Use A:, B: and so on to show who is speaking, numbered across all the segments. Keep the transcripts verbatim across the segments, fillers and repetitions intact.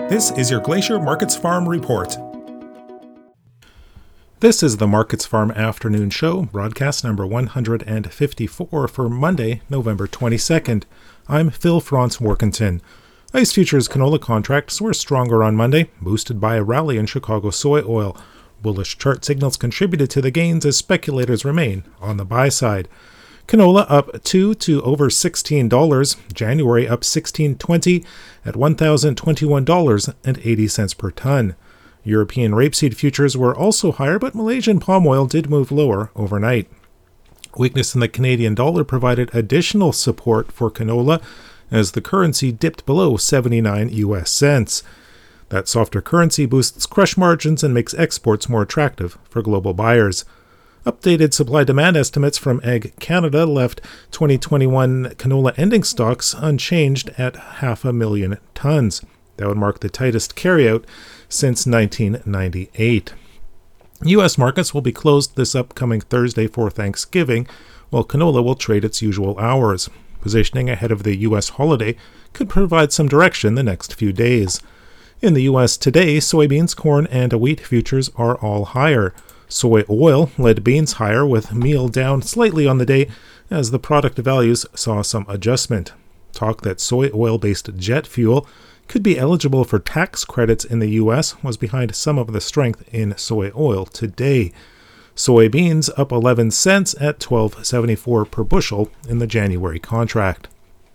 A: This is your Glacier Markets Farm Report. This is the Markets Farm Afternoon Show, broadcast number one hundred fifty-four for Monday, November twenty-second. I'm Phil Franz Workington. ICE futures canola contracts were stronger on Monday, boosted by a rally in Chicago soy oil. Bullish chart signals contributed to the gains as speculators remain on the buy side. Canola up two to over sixteen dollars, January up sixteen twenty at one thousand twenty-one dollars and eighty cents per ton. European rapeseed futures were also higher, but Malaysian palm oil did move lower overnight. Weakness in the Canadian dollar provided additional support for canola as the currency dipped below seventy-nine U S cents. That softer currency boosts crush margins and makes exports more attractive for global buyers. Updated supply-demand estimates from Ag Canada left twenty twenty-one canola ending stocks unchanged at half a million tons. That would mark the tightest carryout since nineteen ninety-eight. U S markets will be closed this upcoming Thursday for Thanksgiving, while canola will trade its usual hours. Positioning ahead of the U S holiday could provide some direction the next few days. In the U S today, soybeans, corn, and wheat futures are all higher. Soy oil led beans higher, with meal down slightly on the day as the product values saw some adjustment. Talk that soy oil-based jet fuel could be eligible for tax credits in the U S was behind some of the strength in soy oil today. Soybeans up eleven cents at twelve seventy-four per bushel in the January contract.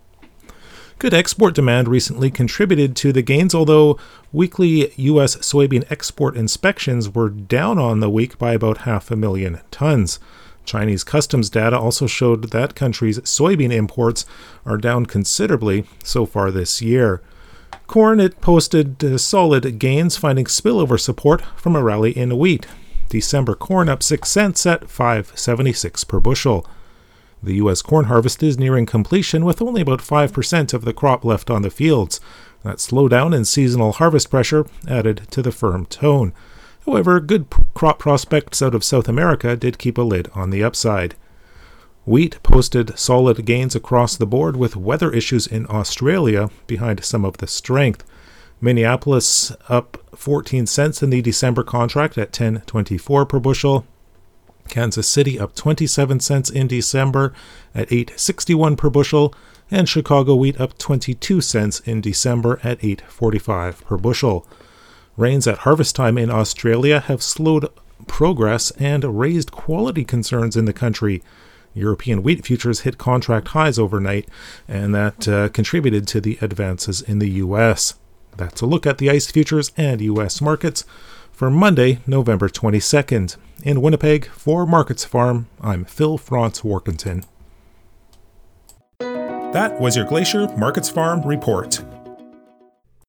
A: Good export demand recently contributed to the gains, although weekly U S soybean export inspections were down on the week by about half a million tons. Chinese customs data also showed that country's soybean imports are down considerably so far this year. Corn, it posted uh, solid gains, finding spillover support from a rally in wheat. December corn up six cents at five seventy-six per bushel. The U S corn harvest is nearing completion, with only about five percent of the crop left on the fields. That slowdown in seasonal harvest pressure added to the firm tone. However, good p- crop prospects out of South America did keep a lid on the upside. Wheat posted solid gains across the board, with weather issues in Australia behind some of the strength. Minneapolis up fourteen cents in the December contract at ten twenty-four per bushel. Kansas City up twenty-seven cents in December at eight sixty-one per bushel, and Chicago wheat up twenty-two cents in December at eight forty-five per bushel. Rains at harvest time in Australia have slowed progress and raised quality concerns in the country. European wheat futures hit contract highs overnight, and that uh, contributed to the advances in the U S. That's a look at the ICE futures and U S markets for Monday, November twenty-second. In Winnipeg, for Markets Farm, I'm Phil Franz Workington. That was your Glacier Markets Farm Report.